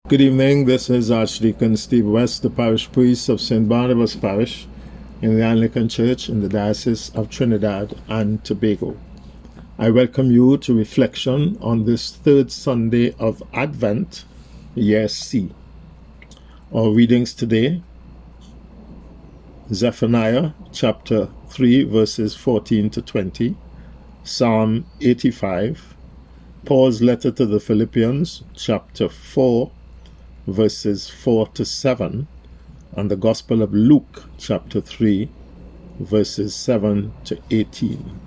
Good evening. This is Archdeacon Steve West, the parish priest of St. Barnabas Parish in the Anglican Church in the Diocese of Trinidad and Tobago. I welcome you to reflection on this third Sunday of Advent, Year C. Our readings today, Zephaniah chapter 3 verses 14 to 20, Psalm 85, Paul's letter to the Philippians chapter 4 verses 4 to 7, and the Gospel of Luke chapter 3 verses 7 to 18.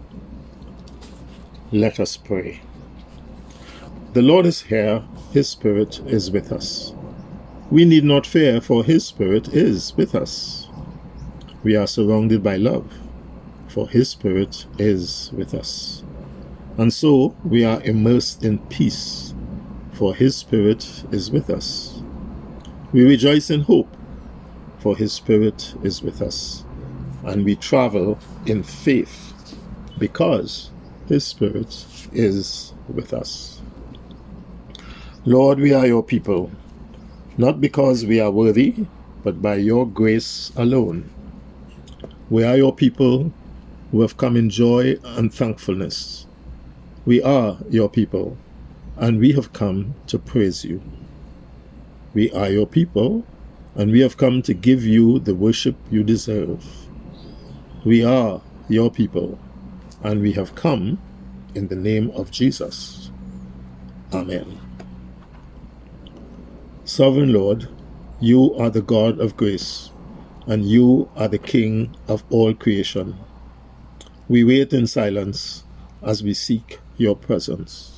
Let us pray. The Lord is here, His Spirit is with us. We need not fear, for His Spirit is with us. We are surrounded by love, for His Spirit is with us. And so we are immersed in peace, for His Spirit is with us. We rejoice in hope, for His Spirit is with us. And we travel in faith, because His Spirit is with us. Lord, we are your people, not because we are worthy, but by your grace alone. We are your people who have come in joy and thankfulness. We are your people, and we have come to praise you. We are your people, and we have come to give you the worship you deserve. We are your people, and we have come in the name of Jesus. Amen. Sovereign Lord, you are the God of grace, and you are the King of all creation. We wait in silence as we seek your presence.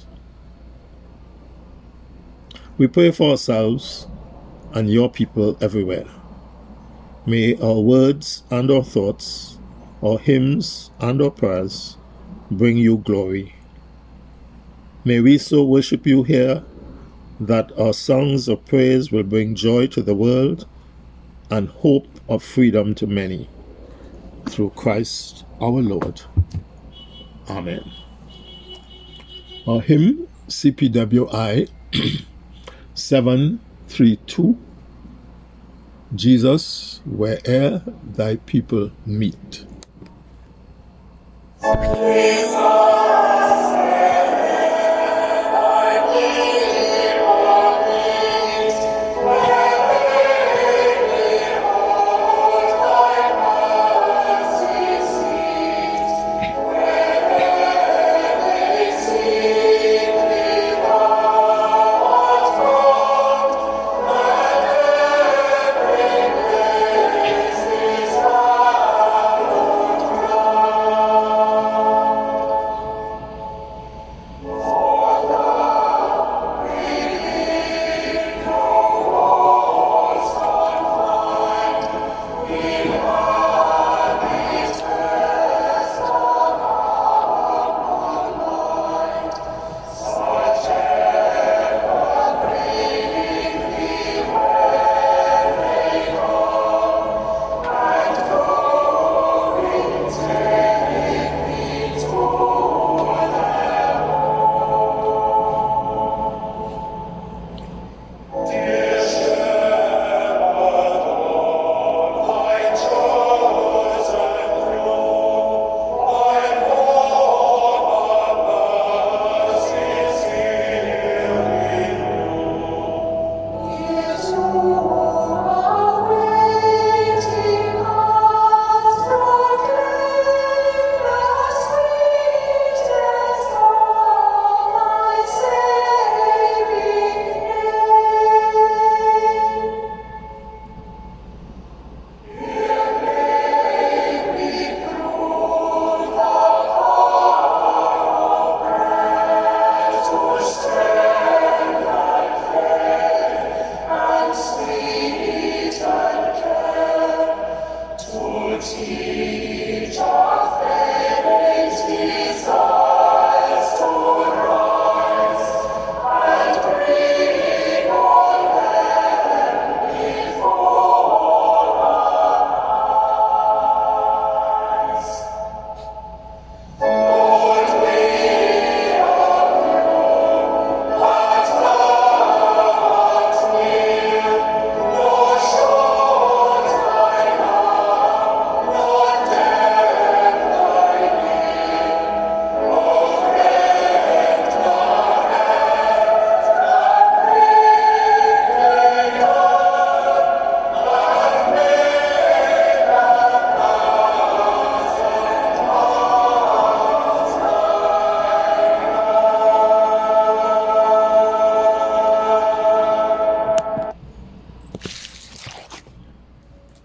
We pray for ourselves and your people everywhere. May our words and our thoughts, our hymns and our prayers bring you glory. May we so worship you here that our songs of praise will bring joy to the world and hope of freedom to many. Through Christ our Lord. Amen. Our hymn, CPWI 732, Jesus, where'er thy people meet.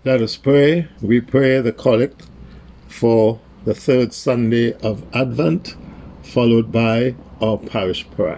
Let us pray. We pray the collect for the third Sunday of Advent, followed by our parish prayer.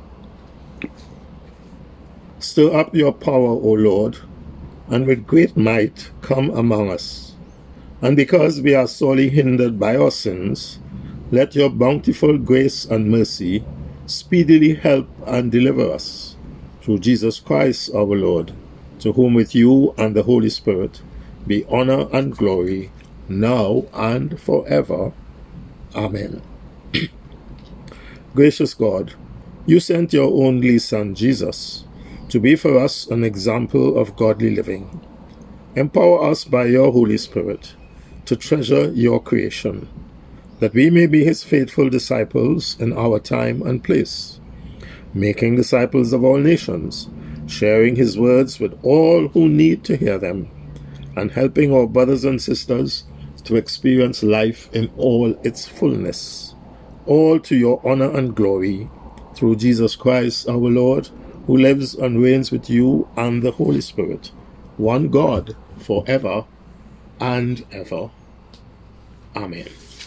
Stir up your power, O Lord, and with great might come among us. And because we are sorely hindered by our sins, let your bountiful grace and mercy speedily help and deliver us. Through Jesus Christ our Lord, to whom with you and the Holy Spirit be honor and glory, now and forever. Amen. Gracious God, you sent your only Son, Jesus, to be for us an example of godly living. Empower us by your Holy Spirit to treasure your creation, that we may be his faithful disciples in our time and place, making disciples of all nations, sharing his words with all who need to hear them, and helping our brothers and sisters to experience life in all its fullness, all to your honor and glory, through Jesus Christ our Lord, who lives and reigns with you and the Holy Spirit, one God, forever and ever. Amen.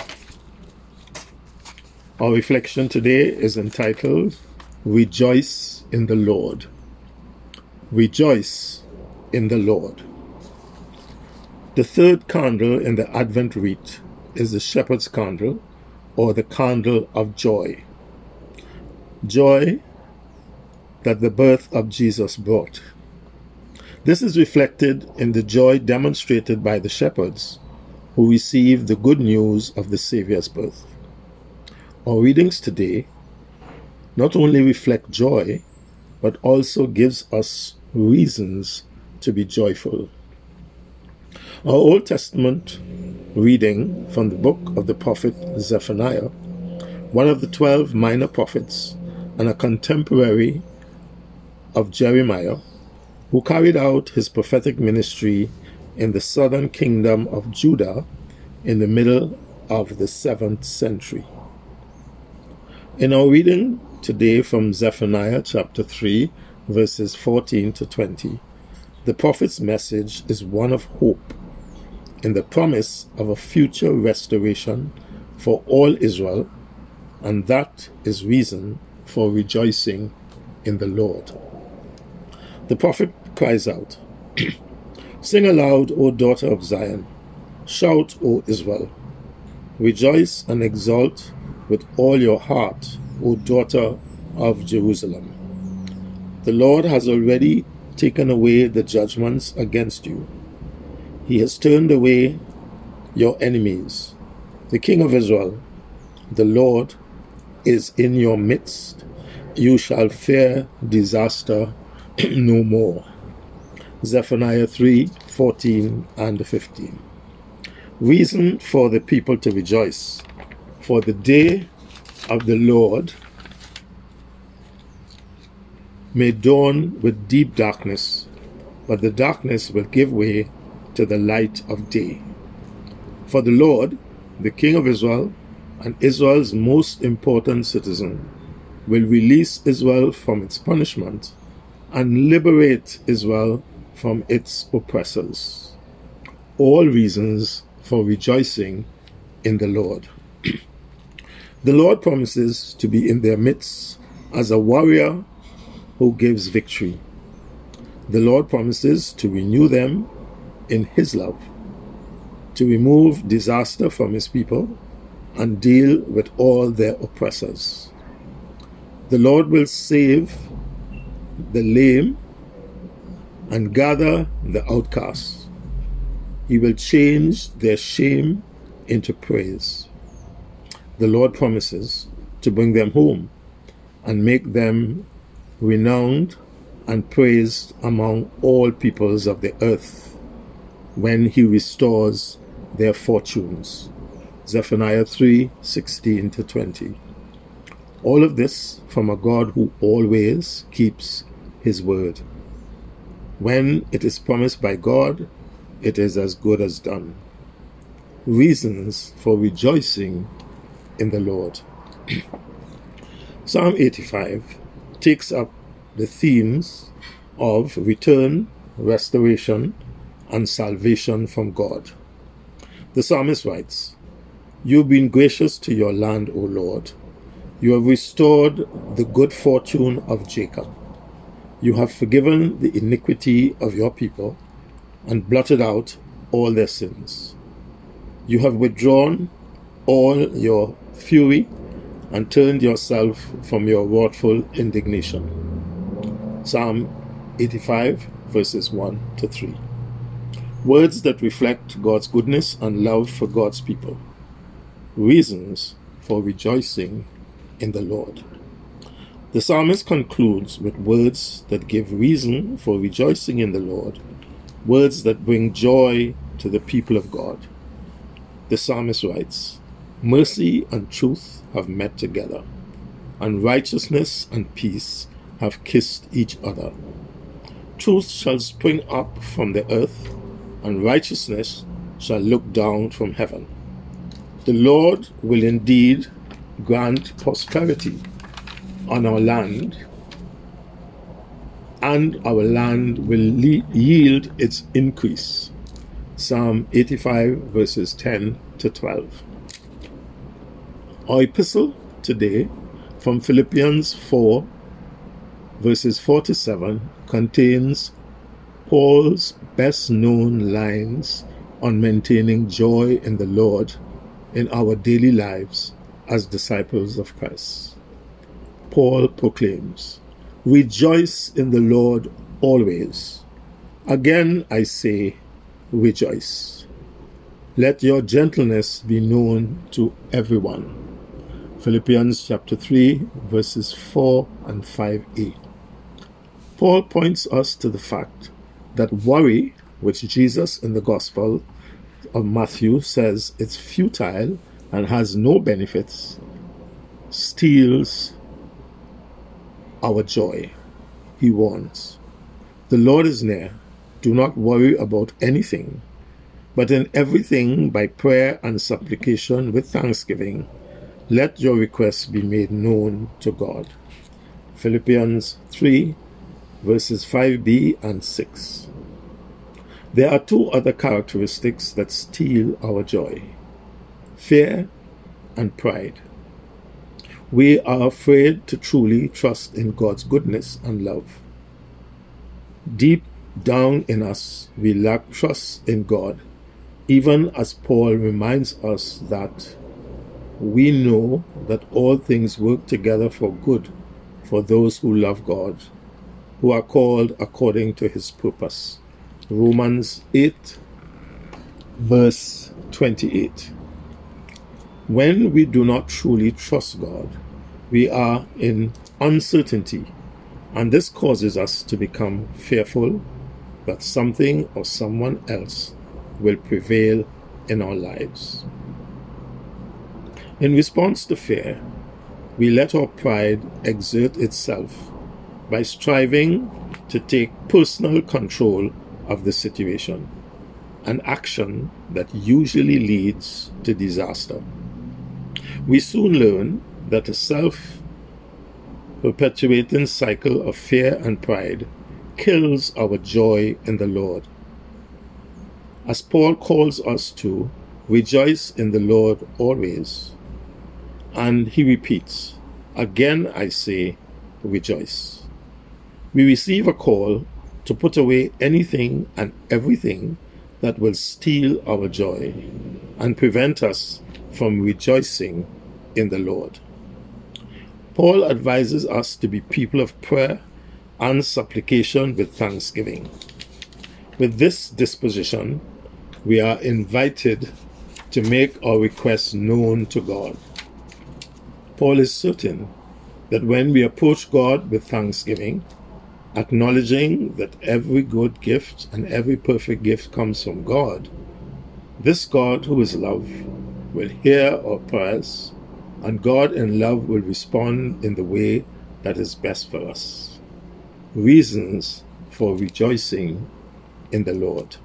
Our reflection today is entitled, Rejoice in the Lord. Rejoice in the Lord. The third candle in the Advent wreath is the shepherd's candle, or the candle of joy. Joy that the birth of Jesus brought. This is reflected in the joy demonstrated by the shepherds who received the good news of the Saviour's birth. Our readings today not only reflect joy, but also gives us reasons to be joyful. Our Old Testament reading from the book of the prophet Zephaniah, one of the 12 minor prophets and a contemporary of Jeremiah, who carried out his prophetic ministry in the southern kingdom of Judah in the middle of the 7th century. In our reading today from Zephaniah chapter 3, verses 14 to 20, the prophet's message is one of hope in the promise of a future restoration for all Israel, and that is reason for rejoicing in the Lord. The prophet cries out, Sing aloud, O daughter of Zion. Shout, O Israel. Rejoice and exult with all your heart, O daughter of Jerusalem. The Lord has already taken away the judgments against you. He has turned away your enemies. The King of Israel, the Lord, is in your midst. You shall fear disaster no more. Zephaniah 3, 14 and 15. Reason for the people to rejoice. For the day of the Lord may dawn with deep darkness, but the darkness will give way to the light of day. For the Lord, the King of Israel, and Israel's most important citizen, will release Israel from its punishment and liberate Israel from its oppressors. All reasons for rejoicing in the Lord. The Lord promises to be in their midst as a warrior who gives victory. The Lord promises to renew them in his love, to remove disaster from his people and deal with all their oppressors. The Lord will save the lame and gather the outcasts. He will change their shame into praise. The Lord promises to bring them home and make them renowned and praised among all peoples of the earth when he restores their fortunes. Zephaniah 3, 16 to 20. All of this from a God who always keeps his word. When it is promised by God, it is as good as done. Reasons for rejoicing in the Lord. Psalm 85 takes up the themes of return, restoration, and salvation from God. The psalmist writes, "You've been gracious to your land, O Lord. You have restored the good fortune of Jacob. You have forgiven the iniquity of your people and blotted out all their sins. You have withdrawn all your fury and turned yourself from your wrathful indignation." Psalm 85, verses 1 to 3. Words that reflect God's goodness and love for God's people. Reasons for rejoicing in the Lord. The psalmist concludes with words that give reason for rejoicing in the Lord, words that bring joy to the people of God. The psalmist writes, "Mercy and truth have met together, and righteousness and peace have kissed each other. Truth shall spring up from the earth, and righteousness shall look down from heaven. The Lord will indeed grant prosperity on our land, and our land will yield its increase." Psalm 85, verses 10 to 12. Our epistle today from Philippians 4, verses 4 to 7, contains Paul's best-known lines on maintaining joy in the Lord in our daily lives as disciples of Christ. Paul proclaims, "Rejoice in the Lord always. Again I say, rejoice. Let your gentleness be known to everyone." Philippians chapter 3, verses 4 and 5a. Paul points us to the fact that worry, which Jesus in the Gospel of Matthew says it's futile and has no benefits, steals our joy. He warns, "The Lord is near. Do not worry about anything, but in everything by prayer and supplication with thanksgiving, let your requests be made known to God." Philippians 3, verses 5b and 6. There are two other characteristics that steal our joy: fear and pride. We are afraid to truly trust in God's goodness and love. Deep down in us, we lack trust in God, even as Paul reminds us that we know that all things work together for good for those who love God, who are called according to his purpose. Romans 8, verse 28. When we do not truly trust God, we are in uncertainty, and this causes us to become fearful that something or someone else will prevail in our lives. In response to fear, we let our pride exert itself by striving to take personal control of the situation, an action that usually leads to disaster. We soon learn that a self-perpetuating cycle of fear and pride kills our joy in the Lord. As Paul calls us to rejoice in the Lord always, and he repeats, "Again I say, rejoice." We receive a call to put away anything and everything that will steal our joy and prevent us from rejoicing in the Lord. Paul advises us to be people of prayer and supplication with thanksgiving. With this disposition, we are invited to make our requests known to God. Paul is certain that when we approach God with thanksgiving, acknowledging that every good gift and every perfect gift comes from God, this God who is love will hear our prayers, and God in love will respond in the way that is best for us. Reasons for rejoicing in the Lord.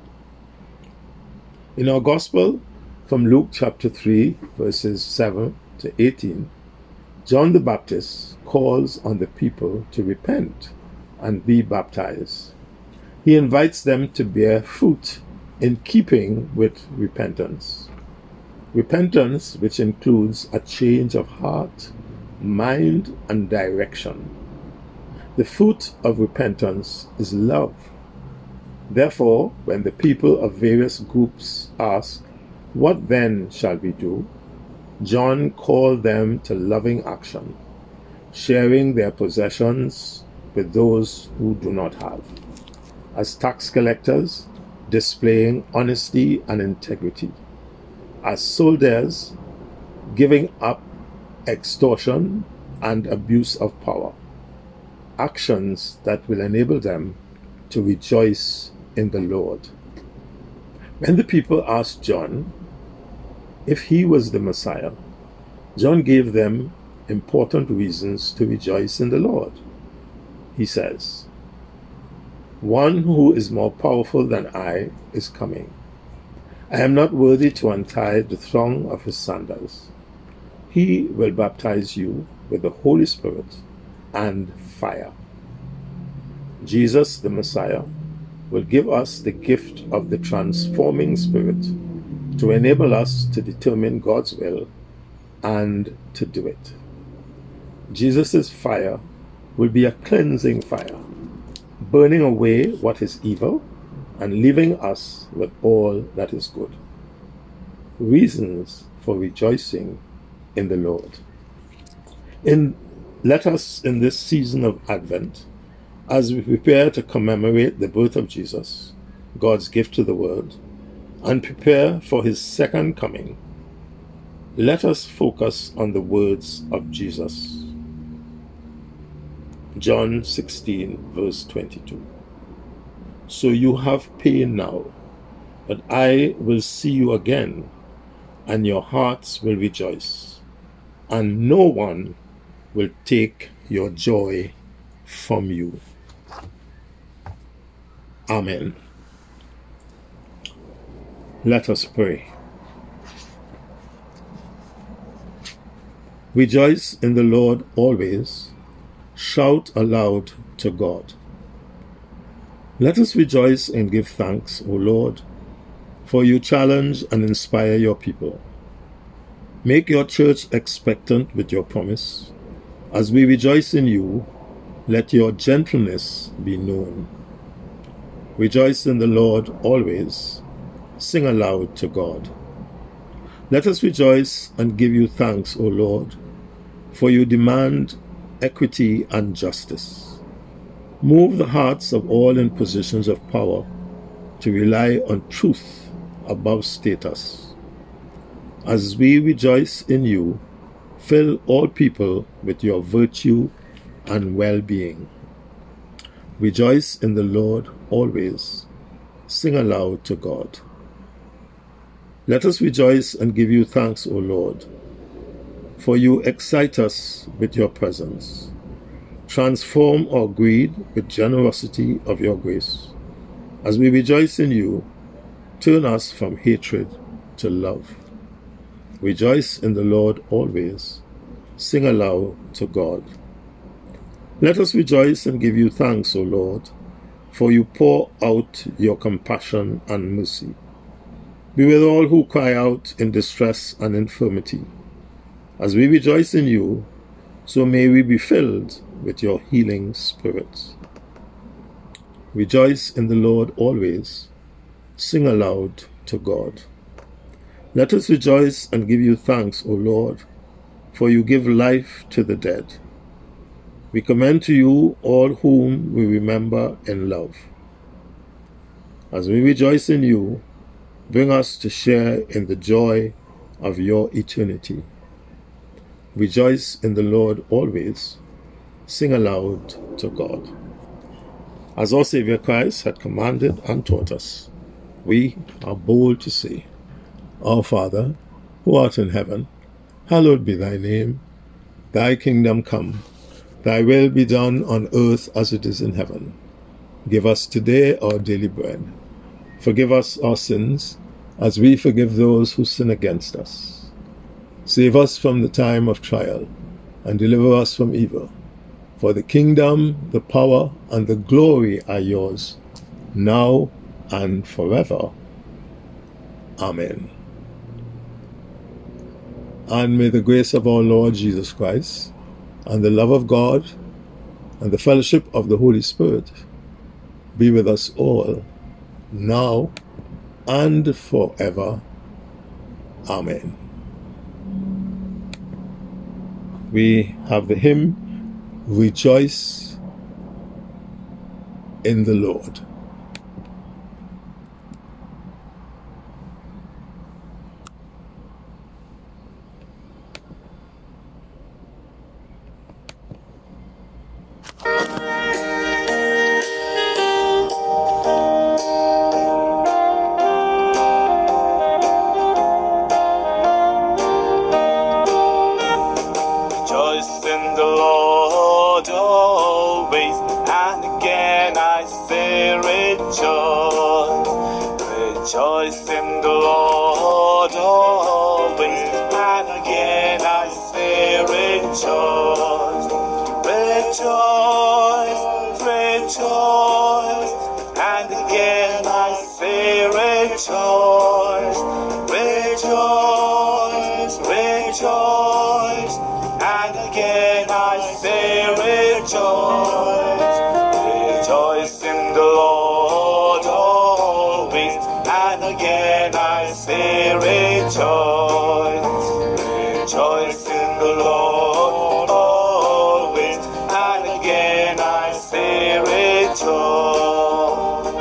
In our Gospel from Luke chapter 3, verses 7 to 18, John the Baptist calls on the people to repent and be baptized. He invites them to bear fruit in keeping with repentance. Repentance which includes a change of heart, mind, and direction. The fruit of repentance is love. Therefore, when the people of various groups ask, "What then shall we do?" John called them to loving action, sharing their possessions with those who do not have. As tax collectors, displaying honesty and integrity. As soldiers, giving up extortion and abuse of power. Actions that will enable them to rejoice in the Lord. When the people asked John if he was the Messiah, John gave them important reasons to rejoice in the Lord. He says, "One who is more powerful than I is coming. I am not worthy to untie the thong of his sandals. He will baptize you with the Holy Spirit and fire." Jesus, the Messiah, will give us the gift of the transforming Spirit to enable us to determine God's will and to do it. Jesus' fire will be a cleansing fire, burning away what is evil and leaving us with all that is good. Reasons for rejoicing in the Lord. Let us, in this season of Advent, as we prepare to commemorate the birth of Jesus, God's gift to the world, and prepare for his second coming, let us focus on the words of Jesus. John 16, verse 22. "So you have pain now, but I will see you again, and your hearts will rejoice, and no one will take your joy from you." Amen. Let us pray. Rejoice in the Lord always. Shout aloud to God. Let us rejoice and give thanks, O Lord, for you challenge and inspire your people. Make your church expectant with your promise. As we rejoice in you, let your gentleness be known. Rejoice in the Lord always. Sing aloud to God. Let us rejoice and give you thanks, O Lord, for you demand equity and justice. Move the hearts of all in positions of power to rely on truth above status. As we rejoice in you, fill all people with your virtue and well-being. Rejoice in the Lord always. Sing aloud to God. Let us rejoice and give you thanks, O Lord, for you excite us with your presence. Transform our greed with generosity of your grace. As we rejoice in you, turn us from hatred to love. Rejoice in the Lord always. Sing aloud to God. Let us rejoice and give you thanks, O Lord, for you pour out your compassion and mercy. Be with all who cry out in distress and infirmity. As we rejoice in you, so may we be filled with your healing spirit. Rejoice in the Lord always. Sing aloud to God. Let us rejoice and give you thanks, O Lord, for you give life to the dead. We commend to you all whom we remember in love. As we rejoice in you, bring us to share in the joy of your eternity. Rejoice in the Lord always. Sing aloud to God. As our Savior Christ had commanded and taught us, we are bold to say, Our Father, who art in heaven, hallowed be thy name. Thy kingdom come. Thy will be done on earth as it is in heaven. Give us today our daily bread. Forgive us our sins, as we forgive those who sin against us. Save us from the time of trial, and deliver us from evil. For the kingdom, the power, and the glory are yours, now and forever. Amen. And may the grace of our Lord Jesus Christ, and the love of God, and the fellowship of the Holy Spirit be with us all, now and forever. Amen. We have the hymn, Rejoice in the Lord. Rejoice in the Lord always, and again I say rejoice. Rejoice, rejoice, and again I say rejoice. Rejoice, rejoice, and again I say rejoice. Rejoice in the Lord always, and again I say rejoice. Rejoice in the Lord always, and again I say rejoice.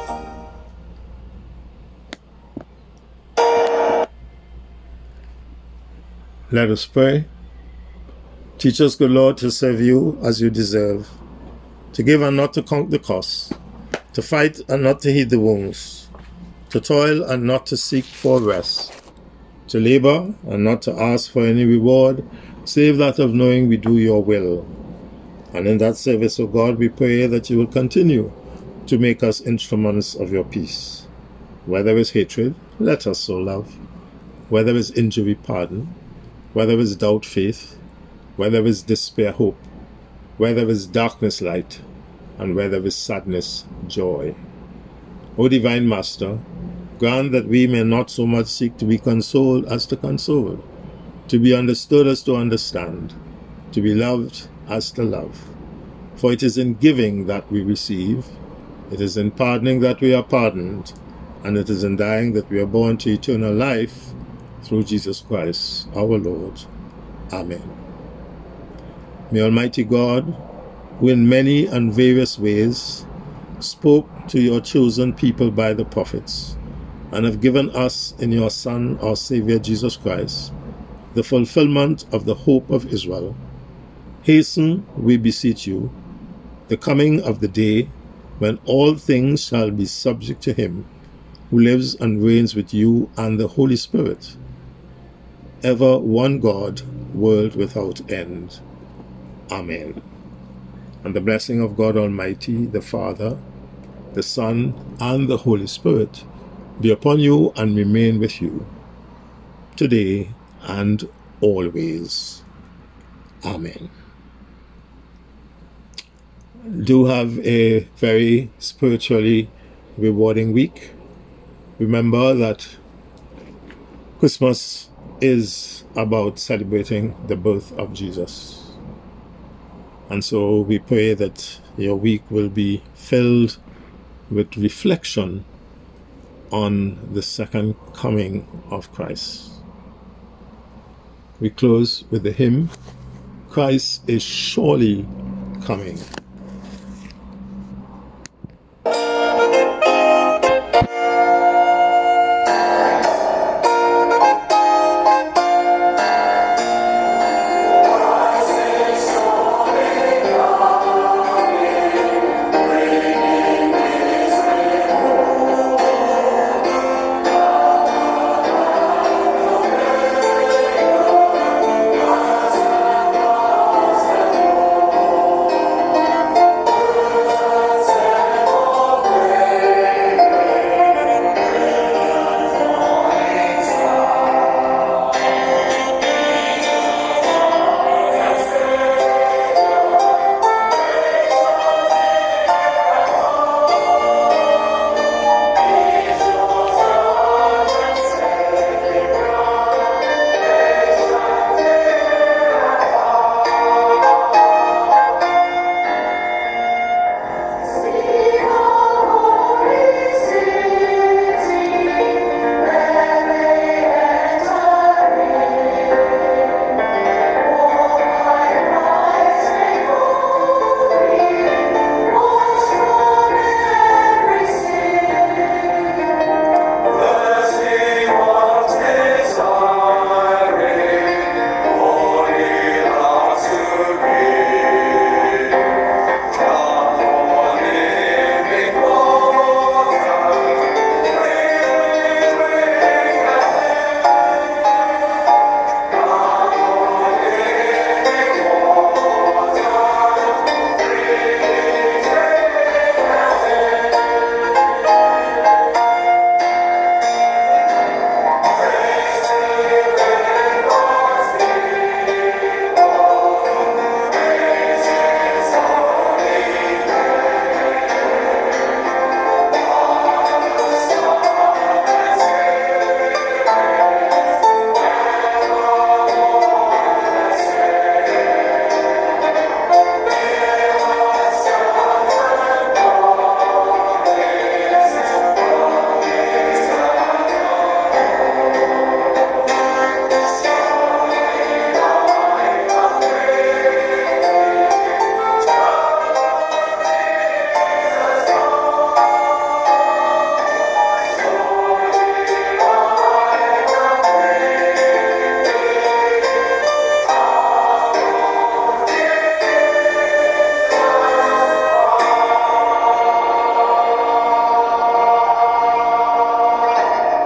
Let us pray. Teach us, good Lord, to serve you as you deserve, to give and not to count the cost, to fight and not to heed the wounds, to toil and not to seek for rest, to labor and not to ask for any reward, save that of knowing we do your will. And in that service, O God, we pray that you will continue to make us instruments of your peace. Where there is hatred, let us so love. Where there is injury, pardon. Where there is doubt, faith. Where there is despair, hope. Where there is darkness, light. And where there is sadness, joy. O divine Master, grant that we may not so much seek to be consoled as to console, to be understood as to understand, to be loved as to love. For it is in giving that we receive, it is in pardoning that we are pardoned, and it is in dying that we are born to eternal life through Jesus Christ our Lord. Amen. May Almighty God, who in many and various ways spoke to your chosen people by the prophets, and have given us in your Son, our Savior Jesus Christ, the fulfillment of the hope of Israel, hasten, we beseech you, the coming of the day when all things shall be subject to him who lives and reigns with you and the Holy Spirit, ever one God, world without end. Amen. And the blessing of God Almighty, the Father, the Son, and the Holy Spirit be upon you and remain with you, today and always. Amen. Do have a very spiritually rewarding week. Remember that Christmas is about celebrating the birth of Jesus. And so we pray that your week will be filled with reflection on the second coming of Christ. We close with the hymn, Christ is surely coming.